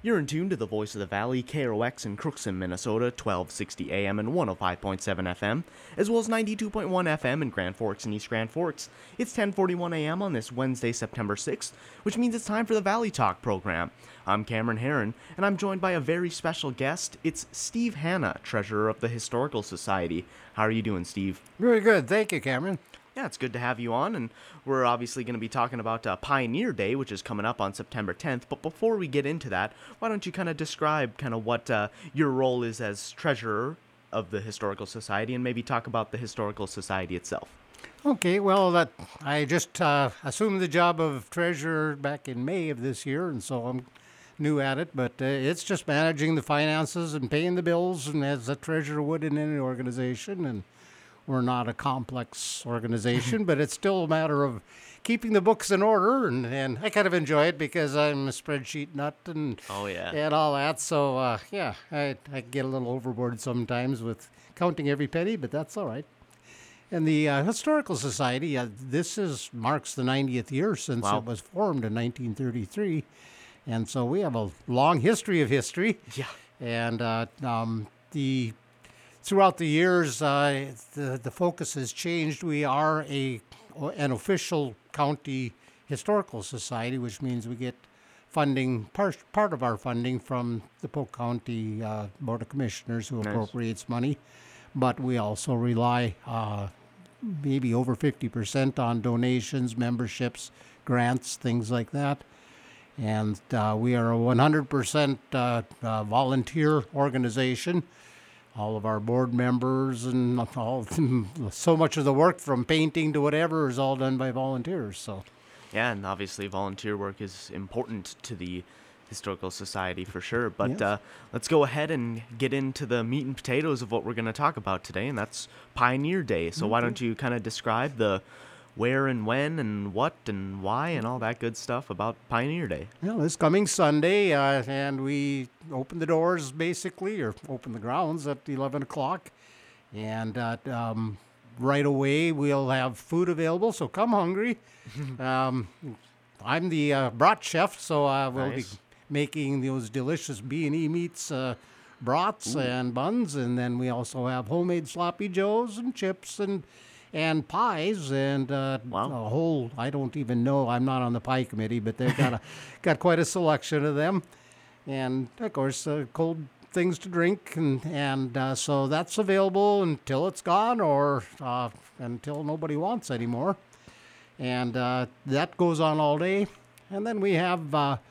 You're in tune to the Voice of the Valley, KROX in Crookston, Minnesota, 1260 AM and 105.7 FM, as well as 92.1 FM in Grand Forks and East Grand Forks. It's 10:41 AM on this Wednesday, September 6th, which means it's time for the Valley Talk program. I'm Cameron Herron, and I'm joined by a very special guest. It's Steve Hanna, treasurer of the Historical Society. How are you doing, Steve? Very good. Thank you, Cameron. Yeah, it's good to have you on, and we're obviously going to be talking about Pioneer Day, which is coming up on September 10th. But before we get into that, why don't you kind of describe what your role is as treasurer of the Historical Society, and maybe talk about the Historical Society itself. Okay, well, I just assumed the job of treasurer back in May of this year, and so I'm new at it. But it's just managing the finances and paying the bills, and as a treasurer would in any organization. And we're not a complex organization, but it's still a matter of keeping the books in order, and I kind of enjoy it because I'm a spreadsheet nut and and all that. So I get a little overboard sometimes with counting every penny, but that's all right. And the Historical Society, marks the 90th year since it was formed in 1933, and so we have a long history of history. Yeah, and throughout the years, the focus has changed. We are an official county historical society, which means we get funding, part of our funding from the Polk County Board of Commissioners, who appropriates money. But we also rely maybe over 50% on donations, memberships, grants, things like that. And we are a 100% volunteer organization. All of our board members and so much of the work from painting to whatever is all done by volunteers. So, yeah, and obviously volunteer work is important to the Historical Society for sure. But let's go ahead and get into the meat and potatoes of what we're going to talk about today, and that's Pioneer Day. So why don't you kind of describe the where and when and what and why and all that good stuff about Pioneer Day? Well, this coming Sunday, and we open the doors basically, or open the grounds at 11 o'clock. And right away we'll have food available, so come hungry. I'm the brat chef, so we'll be making those delicious B&E meats, brats and buns. And then we also have homemade sloppy joes and chips and pies and a whole, I don't even know, I'm not on the pie committee, but they've got quite a selection of them. And, of course, cold things to drink, and so that's available until it's gone or until nobody wants anymore. And that goes on all day. And then we have out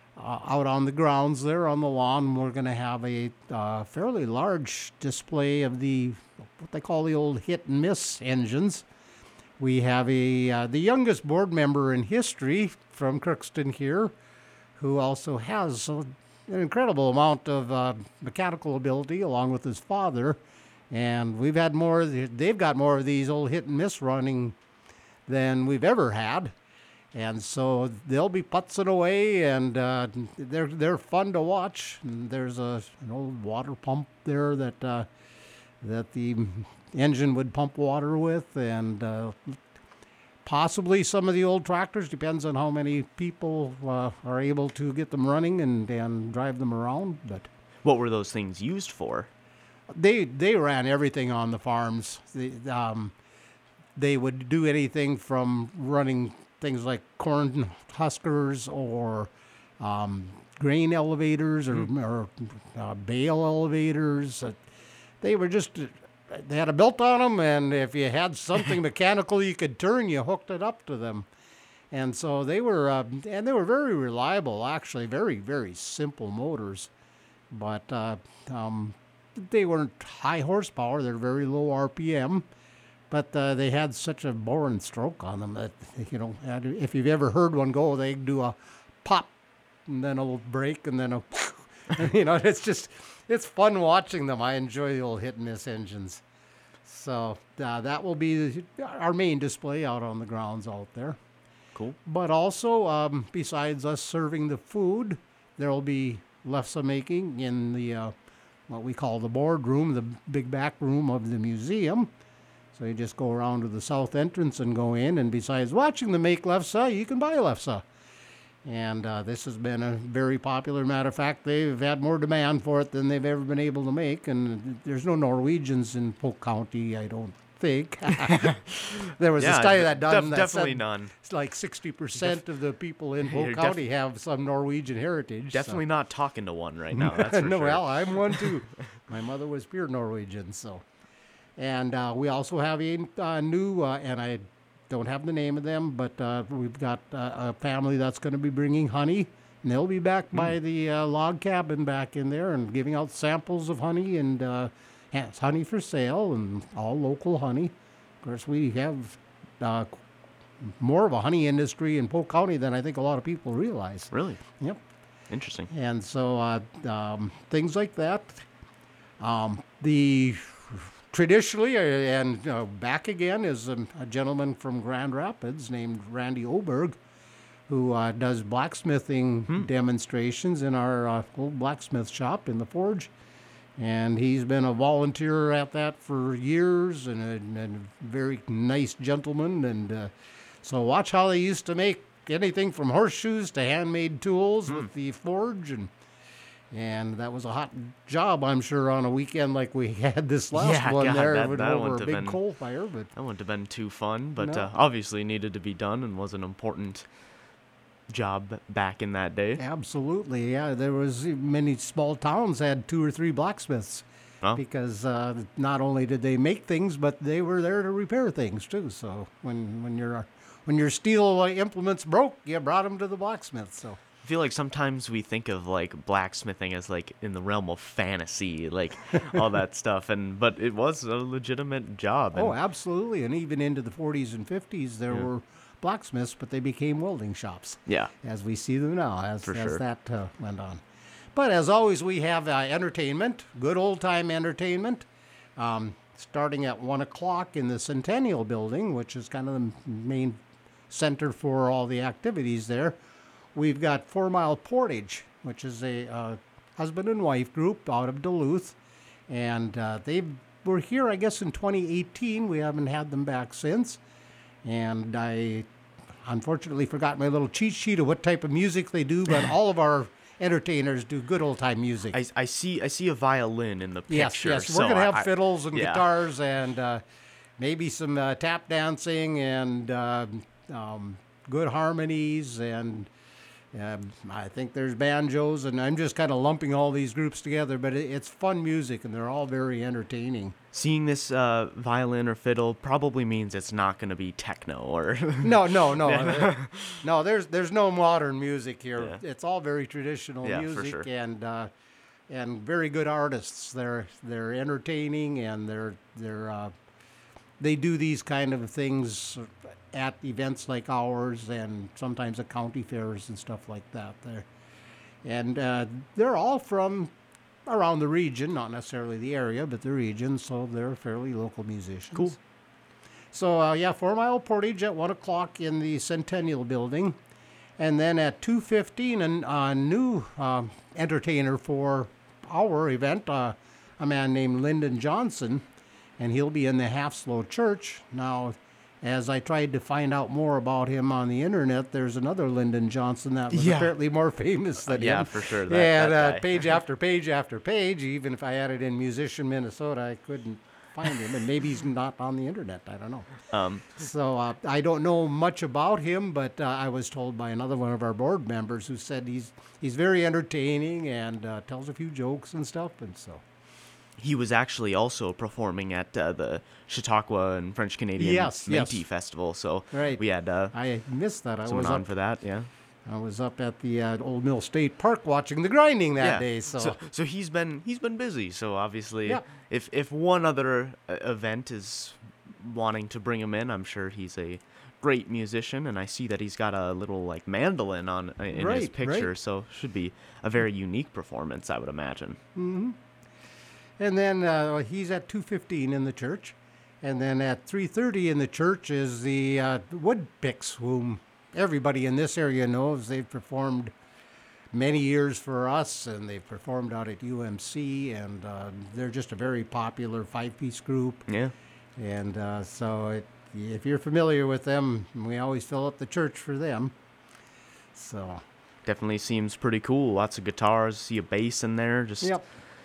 on the grounds there on the lawn, we're going to have a fairly large display of what they call the old hit and miss engines. We have the youngest board member in history from Crookston here, who also has an incredible amount of mechanical ability along with his father. And they've got more of these old hit and miss running than we've ever had. And so they'll be putzing away, and they're fun to watch. And there's an old water pump there that the engine would pump water with, and possibly some of the old tractors. Depends on how many people are able to get them running and drive them around. But what were those things used for? They ran everything on the farms. They would do anything from running things like corn huskers or grain elevators or bale elevators. They had a belt on them, and if you had something mechanical you could turn, you hooked it up to them. And so they were very reliable, actually, very, very simple motors. But they weren't high horsepower. They're very low RPM. But they had such a boring stroke on them that, if you've ever heard one go, they do a pop and then a little break and then it's fun watching them. I enjoy the old hit and miss engines. So that will be our main display out on the grounds out there. Cool. But also, besides us serving the food, there will be lefse making in the what we call the boardroom, the big back room of the museum. So you just go around to the south entrance and go in, and besides watching them make lefse, you can buy lefse. And this has been a very popular. Matter of fact, they've had more demand for it than they've ever been able to make. And there's no Norwegians in Polk County, I don't think. There was a study that done that definitely said none. it's like 60% of the people in Polk You're County have some Norwegian heritage. Definitely not talking to one right now. That's for No, sure. well, I'm one too. My mother was pure Norwegian, so. And we also have a new, and I don't have the name of them, but we've got a family that's going to be bringing honey, and they'll be back by the log cabin back in there and giving out samples of honey, and it's honey for sale and all local honey. Of course, we have more of a honey industry in Polk County than I think a lot of people realize. Really Yep. interesting. And so things like that. The traditionally and back again is a gentleman from Grand Rapids named Randy Oberg, who does blacksmithing demonstrations in our old blacksmith shop in the Forge. And he's been a volunteer at that for years, and a very nice gentleman. And so watch how they used to make anything from horseshoes to handmade tools with the Forge, and that was a hot job, I'm sure, on a weekend like we had this last Yeah, one God, there that with wouldn't over have a big been- coal fire. But That wouldn't have been too fun, but No. obviously needed to be done and was an important job back in that day. absolutely, yeah, there was many small towns had 2 or 3 blacksmiths Well, because not only did they make things, but they were there to repair things too. So when your steel implements broke, you brought them to the blacksmith. So. I feel like sometimes we think of like blacksmithing as like in the realm of fantasy, like all that stuff, but it was a legitimate job. Oh, And absolutely. And even into the 40s and 50s, there were blacksmiths, but they became welding shops, yeah, as we see them now, as For sure. that went on. But as always, we have entertainment, good old-time entertainment, starting at 1 o'clock in the Centennial Building, which is kind of the main center for all the activities there. We've got 4 Mile Portage, which is a husband and wife group out of Duluth. And they were here, I guess, in 2018. We haven't had them back since. And I unfortunately forgot my little cheat sheet of what type of music they do, but all of our entertainers do good old-time music. I see a violin in the picture. Yes. so We're going to have I- fiddles and yeah. guitars and maybe some tap dancing and good harmonies. And I think there's banjos. And I'm just kind of lumping all these groups together. But it's fun music, and they're all very entertaining. Seeing this violin or fiddle probably means it's not going to be techno or No. No, there's no modern music here. Yeah. It's all very traditional Yeah, for music sure. and very good artists. They're entertaining, and they do these kind of things at events like ours, and sometimes at county fairs and stuff like that. They're all from around the region, not necessarily the area, but the region, so they're fairly local musicians. Cool. So, 4 Mile Portage at 1 o'clock in the Centennial Building. And then at 2:15, a new entertainer for our event, a man named Lyndon Johnson, and he'll be in the Half Slow Church. Now, as I tried to find out more about him on the internet, there's another Lyndon Johnson that was Yeah. apparently more famous than Yeah, him. for sure, And that guy. page after page after page, even if I added in Musician Minnesota, I couldn't find him. And maybe he's not on the internet. I don't know. So I don't know much about him, but I was told by another one of our board members who said he's very entertaining and tells a few jokes and stuff. And so. He was actually also performing at the Chautauqua and French Canadian Yes. Minty Festival, so Right. we had I missed that. I someone was on up. for that. Yeah. I was up at the Old Mill State Park watching the grinding that Yeah. day. So he's been busy. So obviously, Yeah. if one other event is wanting to bring him in, I'm sure he's a great musician, and I see that he's got a little like mandolin on in his Right, picture, right. so should be a very unique performance, I would imagine. And then he's at 2:15 in the church, and then at 3:30 in the church is the Woodpicks, whom everybody in this area knows. They've performed many years for us, and they've performed out at UMC, and they're just a very popular 5-piece group. Yeah. And if you're familiar with them, we always fill up the church for them. So Definitely seems pretty cool. Lots of guitars. See a bass in there. Just Yep.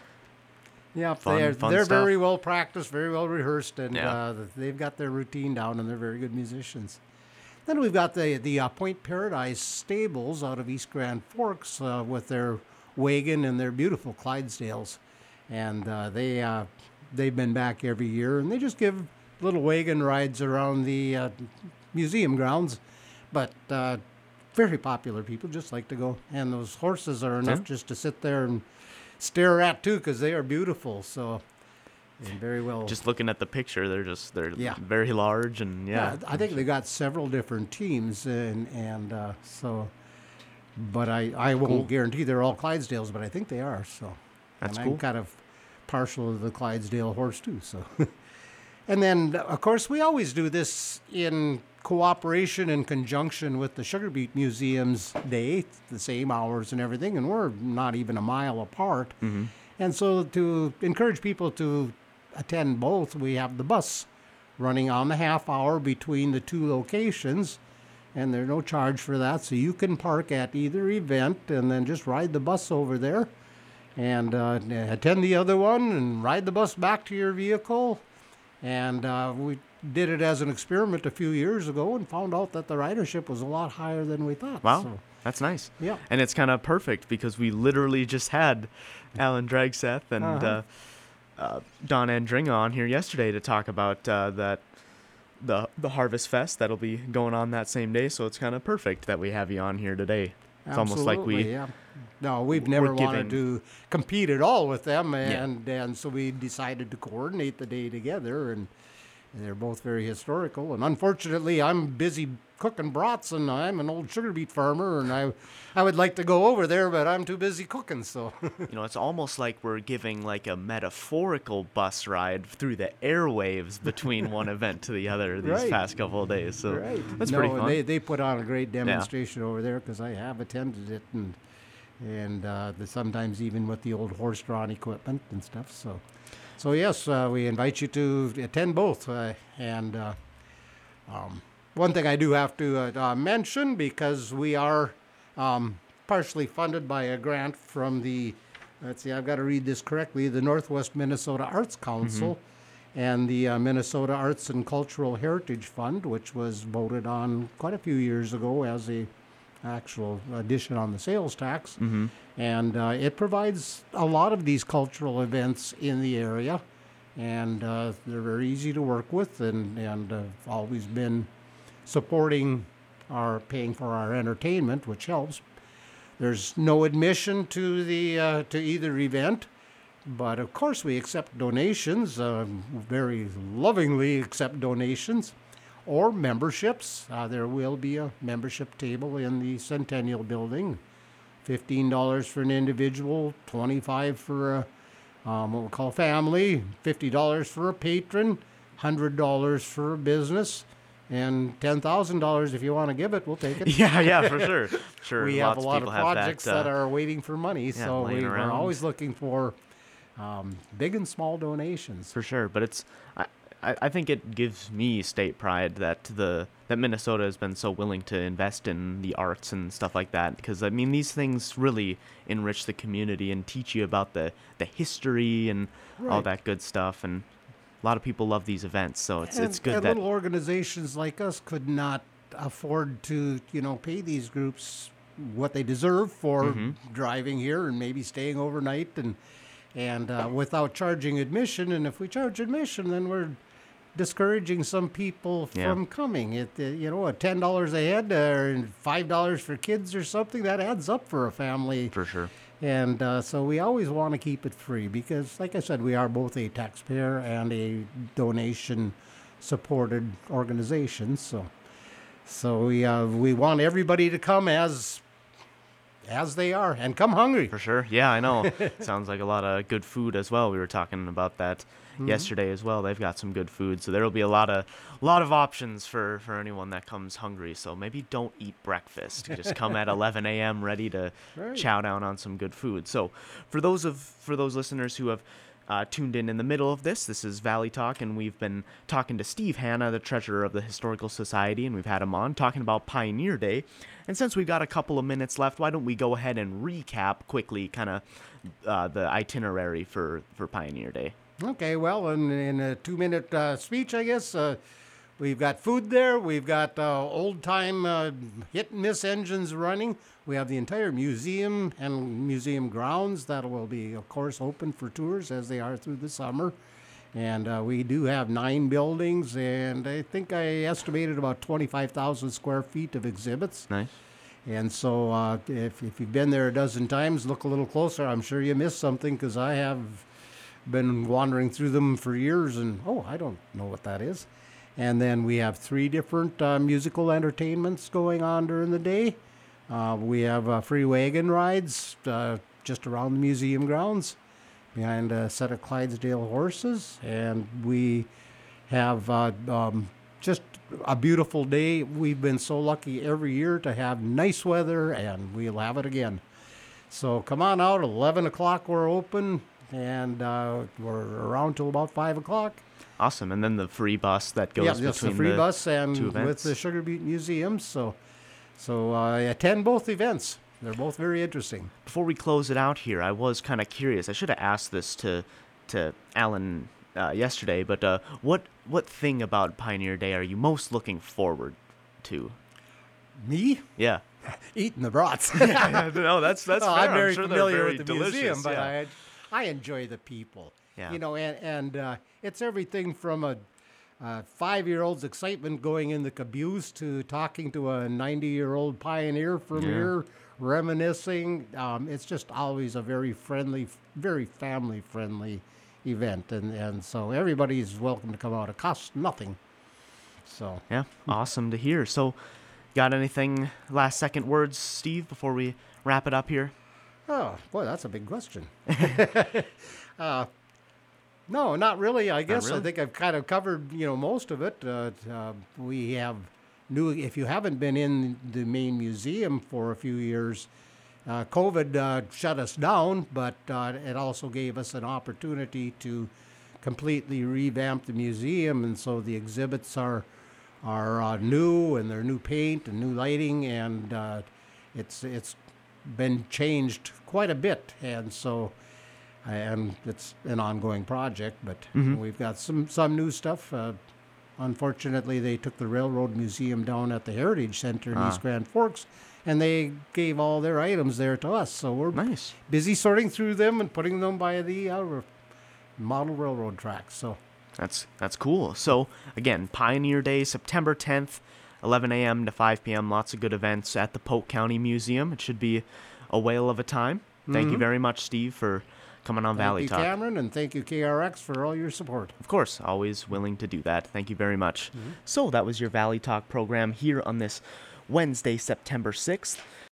Yep, Fun they're stuff. very well practiced, very well rehearsed, and Yeah. they've got their routine down, and they're very good musicians. Then we've got the Point Paradise Stables out of East Grand Forks with their wagon and their beautiful Clydesdales, and they've been back every year, and they just give little wagon rides around the museum grounds, but very popular. People just like to go, and those horses are enough Yeah. just to sit there and stare at too, because they are beautiful. So, and very well. just looking at the picture, they're Yeah. very large and yeah. I think they got several different teams, and so. But I won't Cool. guarantee they're all Clydesdales, but I think they are. So, That's and cool. I'm kind of partial to the Clydesdale horse too. So, and then of course we always do this in cooperation and conjunction with the Sugar Beet Museum's Day, the same hours and everything, and we're not even a mile apart. Mm-hmm. And so to encourage people to attend both, we have the bus running on the half hour between the two locations, and there's no charge for that. So you can park at either event and then just ride the bus over there and attend the other one and ride the bus back to your vehicle. And we did it as an experiment a few years ago and found out that the ridership was a lot higher than we thought. Wow, So, that's nice. yeah. And it's kind of perfect because we literally just had Alan Dragseth and Uh-huh. Don Andringa on here yesterday to talk about the Harvest Fest that'll be going on that same day. So it's kind of perfect that we have you on here today. It's almost like Absolutely, we yeah. No, we've never wanted giving- to compete at all with them, and so we decided to coordinate the day together, and they're both very historical. And unfortunately, I'm busy cooking brats, and I'm an old sugar beet farmer, and I would like to go over there, but I'm too busy cooking. So it's almost like we're giving like a metaphorical bus ride through the airwaves between one event to the other these Right. past couple of days. So that's no, pretty and fun. they put on a great demonstration over there because I have attended it, and sometimes even with the old horse-drawn equipment and stuff. So yes, we invite you to attend both. One thing I do have to mention, because we are partially funded by a grant from the, let's see, I've got to read this correctly, the Northwest Minnesota Arts Council and the Minnesota Arts and Cultural Heritage Fund, which was voted on quite a few years ago as a actual addition on the sales tax. And it provides a lot of these cultural events in the area, and they're very easy to work with, and have always been supporting paying for our entertainment, which helps. There's no admission to the to either event, but of course we accept donations, very lovingly accept donations or memberships. There will be a membership table in the Centennial Building. $15 for an individual, $25 for what we call family, $50 for a patron, $100 for a business, and $10,000 if you want to give it, we'll take it. Yeah, for sure. Sure. We have a lots lot of people have projects that are waiting for money, so laying we're around. always looking for big and small donations. for sure. But I think it gives me state pride that Minnesota has been so willing to invest in the arts and stuff like that, because I mean these things really enrich the community and teach you about the history and all Right. that good stuff, and a lot of people love these events, so it's good and that little organizations like us could not afford to, pay these groups what they deserve for Mm-hmm. driving here and maybe staying overnight and without charging admission. And if we charge admission, then we're discouraging some people Yeah. from coming. At $10 a head or $5 for kids or something, that adds up for a family. for sure. And so we always want to keep it free because, like I said, we are both a taxpayer and a donation-supported organization. So we want everybody to come as they are and come hungry. For sure. Yeah, I know. Sounds like a lot of good food as well. We were talking about that yesterday as well. They've got some good food, so there'll be a lot of options for anyone that comes hungry. So maybe don't eat breakfast. Just come at 11 a.m. ready to Right. chow down on some good food. So for those listeners who have tuned in the middle of this. This is Valley Talk, and we've been talking to Steve Hanna, the treasurer of the Historical Society, and we've had him on talking about Pioneer Day. And since we've got a couple of minutes left, why don't we go ahead and recap quickly kind of the itinerary for Pioneer Day. Okay, well, in a 2-minute speech, I guess, we've got food there. We've got old-time hit-and-miss engines running. We have the entire museum and museum grounds that will be, of course, open for tours as they are through the summer. And we do have 9 buildings, and I think I estimated about 25,000 square feet of exhibits. Nice. And so if you've been there a dozen times, look a little closer. I'm sure you missed something because I have been wandering through them for years, and, I don't know what that is. And then we have 3 different musical entertainments going on during the day. We have free wagon rides just around the museum grounds behind a set of Clydesdale horses. And we have just a beautiful day. We've been so lucky every year to have nice weather, and we'll have it again. So come on out. 11 o'clock we're open, and we're around till about 5 o'clock. Awesome. And then the free bus that goes between the free bus and two events. with the Sugar Butte Museum. So attend both events. They're both very interesting. Before we close it out here, I was kind of curious. I should have asked this to Alan yesterday, but what thing about Pioneer Day are you most looking forward to? Me? Yeah. Eating the brats. No, that's fair. I'm very sure familiar very with the delicious, museum, but yeah. I enjoy the people. Yeah. And it's everything from a 5-year-old's excitement going in the caboose to talking to a 90-year-old pioneer from here, reminiscing. It's just always a very friendly, very family-friendly event, and so everybody's welcome to come out. It costs nothing. So Yeah, awesome to hear. So, got anything, last second words, Steve, before we wrap it up here? Oh, boy, that's a big question. No, not really. I guess really? I think I've kind of covered, most of it. We have if you haven't been in the main museum for a few years, COVID shut us down, but it also gave us an opportunity to completely revamp the museum, and so the exhibits are new, and they're new paint and new lighting, and it's been changed quite a bit, and so. And it's an ongoing project, but we've got some new stuff. Unfortunately, they took the Railroad Museum down at the Heritage Center in East Grand Forks, and they gave all their items there to us. So we're busy sorting through them and putting them by the model railroad tracks. So that's cool. So again, Pioneer Day, September 10th, 11 a.m. to 5 p.m. Lots of good events at the Polk County Museum. It should be a whale of a time. Thank you very much, Steve, for coming on Valley Talk. Thank you, Cameron, and thank you, KRX, for all your support. Of course, always willing to do that. Thank you very much. So that was your Valley Talk program here on this Wednesday, September 6th.